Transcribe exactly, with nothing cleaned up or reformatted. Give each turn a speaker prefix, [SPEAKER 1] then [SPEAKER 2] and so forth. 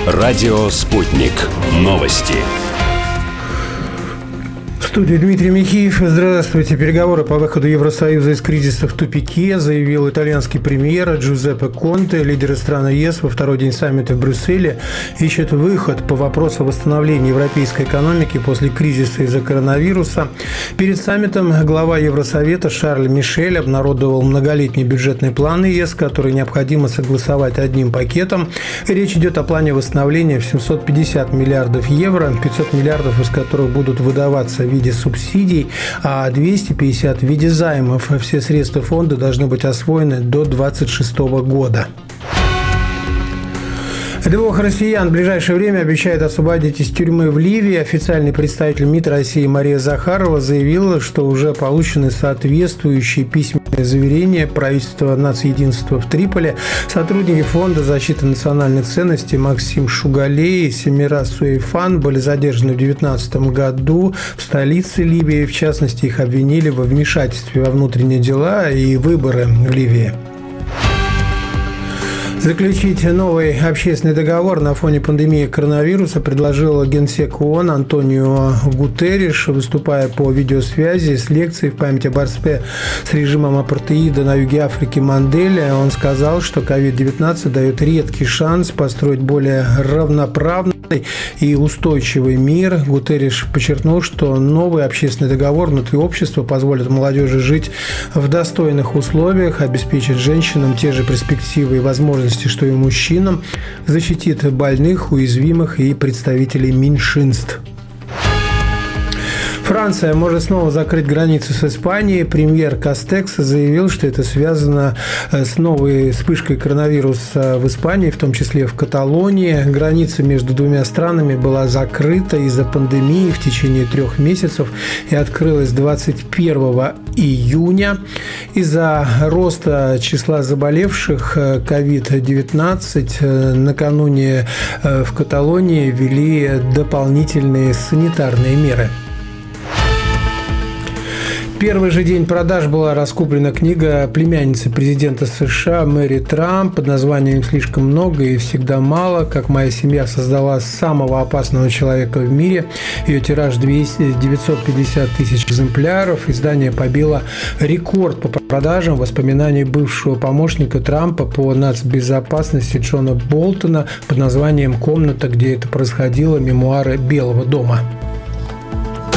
[SPEAKER 1] Радио «Спутник». Новости.
[SPEAKER 2] В студии Дмитрий Михеев. Здравствуйте. Переговоры по выходу Евросоюза из кризиса в тупике, заявил итальянский премьер Джузеппе Конте. Лидеры стран ЕС во второй день саммита в Брюсселе ищут выход по вопросу восстановления европейской экономики после кризиса из-за коронавируса. Перед саммитом глава Евросовета Шарль Мишель обнародовал многолетний бюджетный план ЕС, который необходимо согласовать одним пакетом. Речь идет о плане восстановления в семьсот пятьдесят миллиардов евро, пятьсот миллиардов из которых будут выдаваться в виде субсидий, а двести пятьдесят в виде займов. Все средства фонда должны быть освоены до две тысячи двадцать шестого года. Двух россиян в ближайшее время обещают освободить из тюрьмы в Ливии. Официальный представитель МИД России Мария Захарова заявила, что уже получены соответствующие письменные заверения правительства нацединства в Триполи. Сотрудники Фонда защиты национальных ценностей Максим Шугалей и Семираз Суэйфан были задержаны в две тысячи девятнадцатом году в столице Ливии. В частности, их обвинили во вмешательстве во внутренние дела и выборы в Ливии. Заключить новый общественный договор на фоне пандемии коронавируса предложил генсек ООН Антонио Гутерриш, выступая по видеосвязи с лекцией в память о борьбе с режимом апартеида на юге Африки Манделе. Он сказал, что ковид девятнадцать дает редкий шанс построить более равноправный и устойчивый мир. Гутерриш подчеркнул, что новый общественный договор внутри общества позволит молодежи жить в достойных условиях, обеспечит женщинам те же перспективы и возможности, что и мужчинам, защитит больных, уязвимых и представителей меньшинств. Франция может снова закрыть границу с Испанией. Премьер Кастекс заявил, что это связано с новой вспышкой коронавируса в Испании, в том числе в Каталонии. Граница между двумя странами была закрыта из-за пандемии в течение трех месяцев и открылась двадцать первого июня. Из-за роста числа заболевших ковид девятнадцать накануне в Каталонии ввели дополнительные санитарные меры. Первый же день продаж была раскуплена книга племянницы президента США Мэри Трамп под названием «Слишком много и всегда мало. Как моя семья создала самого опасного человека в мире». Ее тираж девятьсот пятьдесят тысяч экземпляров. Издание побило рекорд по продажам воспоминаний бывшего помощника Трампа по нацбезопасности Джона Болтона под названием «Комната, где это происходило. Мемуары Белого дома».